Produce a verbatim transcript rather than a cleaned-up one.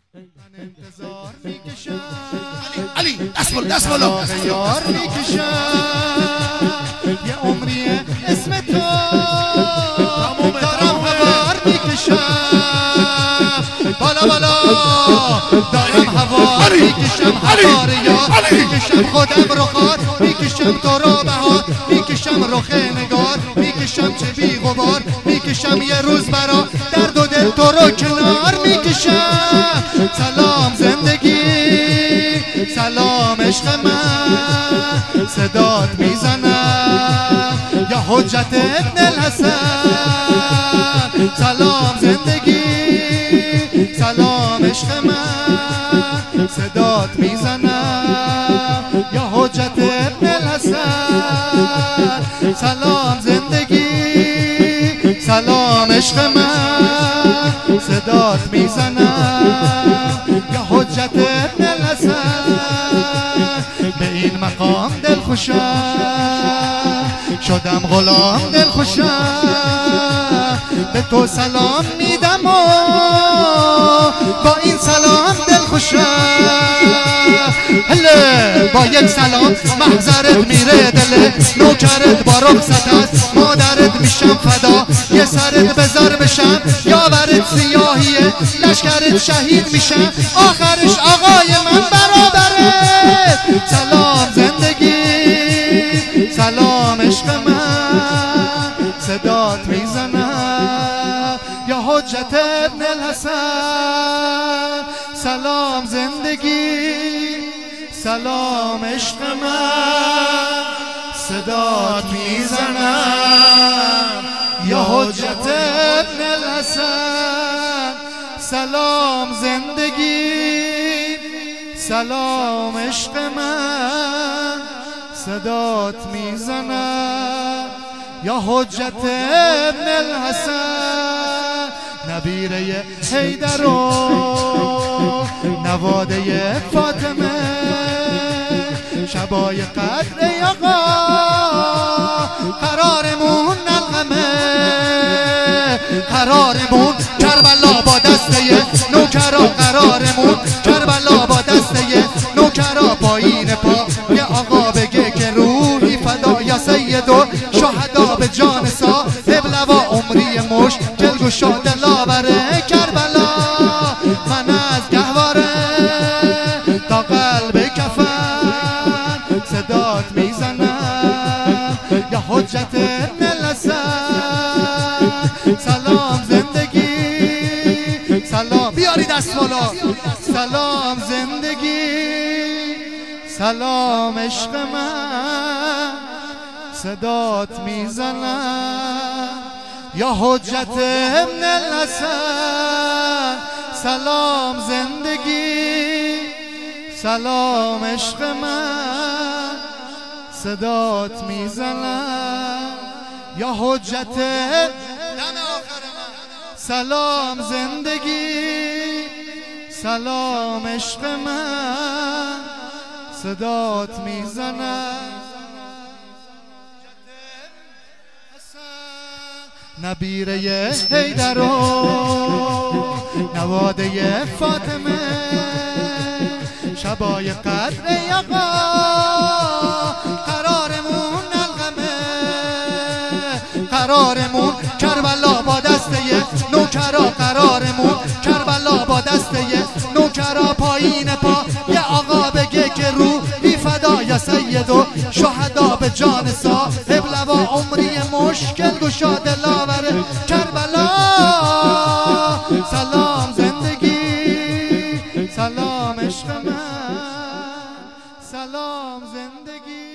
من انتظار میکشم علی دست بالا دست بالا یار میکشم یه عمریه اسم تو دارم هوار میکشم بالا بالا دارم هوار میکشم هوار یار میکشم خودم رو خار میکشم تو رو بهار میکشم رخ نگار میکشم چه بی غبار میکشم یه روز برا درد و دل تو رو کنار میکشم سلام زندگی سلام عشق من صدات میزنم یا حجت ابن الحسن سلام زندگی سلام عشق من صدات میزنم یا حجت ابن الحسن سلام زندگی سلام عشق من صدات میزنم یا حجت ابن الحسن به این مقام دل خوشم شدم غلام دل خوشم به تو سلام میدم و با این سلام دل خوشم هله با یک سلام محضرت میره دل نوکرت با رخصت است مادرت میشم فدا یه سرت بذار بشم یاورت سیاهیه لشکرت شهید میشم آخرش آقای من برابرت سلام زندگی سلام عشق من صدات میزنم یا حجت ابن الحسن سلام زندگی سلام عشق من صدات میزنم یا حجت ابن الحسن سلام زندگی سلام عشق من صدات میزنم یا حجت ابن الحسن نبیره حیدر و نواده فاطمه شبای قدر آقا قرارمون نلغمه قرارمون کربلا با دسته نوکرا قرارمون کربلا با دسته نوکرا پایین پا یه آقا بگه که روحی فدا یا سید و شهدا به جان صاحب لوا عمری مش دلگشا دلاوره کربلا من از گهواره تا قلب کفن صدات میزنم یا حجت ابن الحسن سلام زندگی سلام بیاری دست بالا سلام زندگی سلام عشق من صدات میزنم یا حجت ابن الحسن سلام زندگی سلام عشق من صدات میزنم یا حجت دم آخر من سلام زندگی سلام عشق من صدات میزنم نبیره حیدر و نواده فاطمه شبای قدر آقا قرارمون نلغمه قرارمون کربلا با دسته نوکرا قرارمون کربلا با دسته نوکرا پایین پا یه آقا بگه که روحی فدا یا سید و شهدا به جان صاحب لوا عمری مشکل گشا دلاوره کربلا سلام زندگی سلام عشق من سلام زندگی